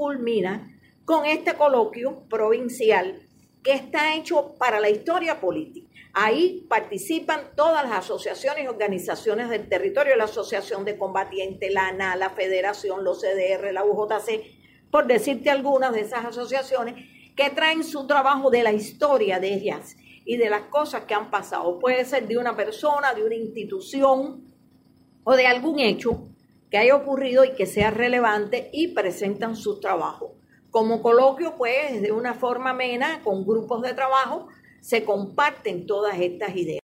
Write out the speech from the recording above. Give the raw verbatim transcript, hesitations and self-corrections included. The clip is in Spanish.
culmina con este coloquio provincial que está hecho para la historia política. Ahí participan todas las asociaciones y organizaciones del territorio, la Asociación de Combatientes, la A N A, la Federación, los C D R, la U J C, por decirte algunas de esas asociaciones que traen su trabajo de la historia de ellas y de las cosas que han pasado. Puede ser de una persona, de una institución o de algún hecho que haya ocurrido y que sea relevante y presentan sus trabajos. Como coloquio, pues, de una forma amena, con grupos de trabajo, se comparten todas estas ideas.